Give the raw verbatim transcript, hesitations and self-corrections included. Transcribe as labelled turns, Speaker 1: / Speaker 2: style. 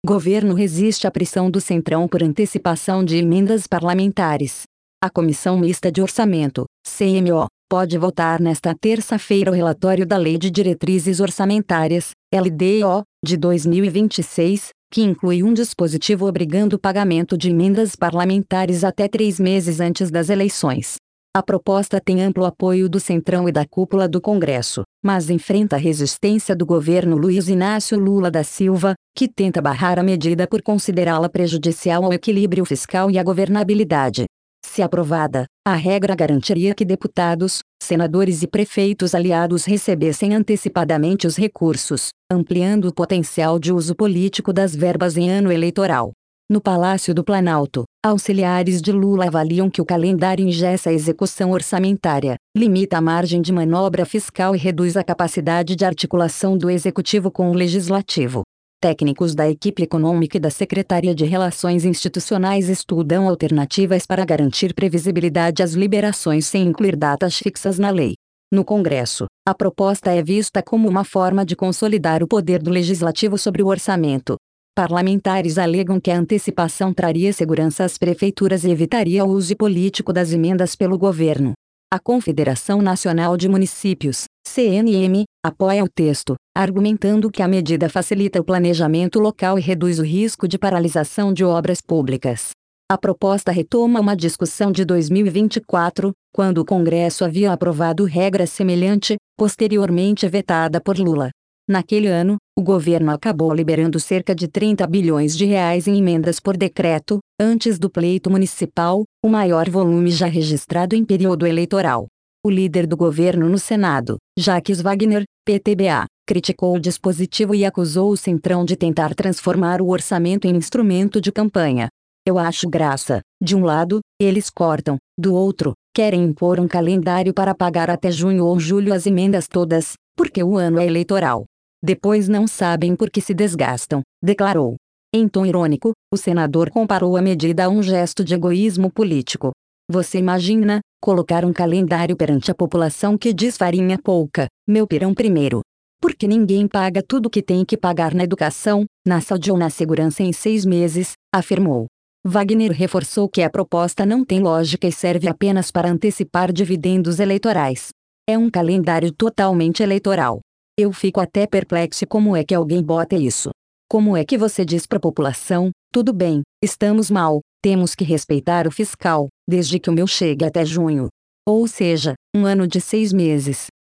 Speaker 1: Governo resiste à pressão do Centrão por antecipação de emendas parlamentares. A Comissão Mista de Orçamento, C M O, pode votar nesta terça-feira o relatório da Lei de Diretrizes Orçamentárias, L D O, de dois mil e vinte e seis, que inclui um dispositivo obrigando o pagamento de emendas parlamentares até três meses antes das eleições. A proposta tem amplo apoio do Centrão e da cúpula do Congresso, mas enfrenta a resistência do governo Luiz Inácio Lula da Silva, que tenta barrar a medida por considerá-la prejudicial ao equilíbrio fiscal e à governabilidade. Se aprovada, a regra garantiria que deputados, senadores e prefeitos aliados recebessem antecipadamente os recursos, ampliando o potencial de uso político das verbas em ano eleitoral. No Palácio do Planalto, auxiliares de Lula avaliam que o calendário engessa a execução orçamentária, limita a margem de manobra fiscal e reduz a capacidade de articulação do Executivo com o Legislativo. Técnicos da equipe econômica e da Secretaria de Relações Institucionais estudam alternativas para garantir previsibilidade às liberações sem incluir datas fixas na lei. No Congresso, a proposta é vista como uma forma de consolidar o poder do Legislativo sobre o orçamento. Parlamentares alegam que a antecipação traria segurança às prefeituras e evitaria o uso político das emendas pelo governo. A Confederação Nacional de Municípios, C N M, apoia o texto, argumentando que a medida facilita o planejamento local e reduz o risco de paralisação de obras públicas. A proposta retoma uma discussão de dois mil e vinte e quatro, quando o Congresso havia aprovado regra semelhante, posteriormente vetada por Lula. Naquele ano, o governo acabou liberando cerca de trinta bilhões de reais em emendas por decreto, antes do pleito municipal, o maior volume já registrado em período eleitoral. O líder do governo no Senado, Jacques Wagner, P T B A, criticou o dispositivo e acusou o Centrão de tentar transformar o orçamento em instrumento de campanha. Eu acho graça. De um lado, eles cortam, do outro, querem impor um calendário para pagar até junho ou julho as emendas todas, porque o ano é eleitoral. Depois não sabem por que se desgastam, declarou. Em tom irônico, o senador comparou a medida a um gesto de egoísmo político. Você imagina, colocar um calendário perante a população que diz farinha pouca, meu pirão primeiro. Porque ninguém paga tudo que tem que pagar na educação, na saúde ou na segurança em seis meses, afirmou. Wagner reforçou que a proposta não tem lógica e serve apenas para antecipar dividendos eleitorais. É um calendário totalmente eleitoral. Eu fico até perplexo como é que alguém bota isso. Como é que você diz para a população, tudo bem, estamos mal, temos que respeitar o fiscal, desde que o meu chegue até junho. Ou seja, um ano de seis meses.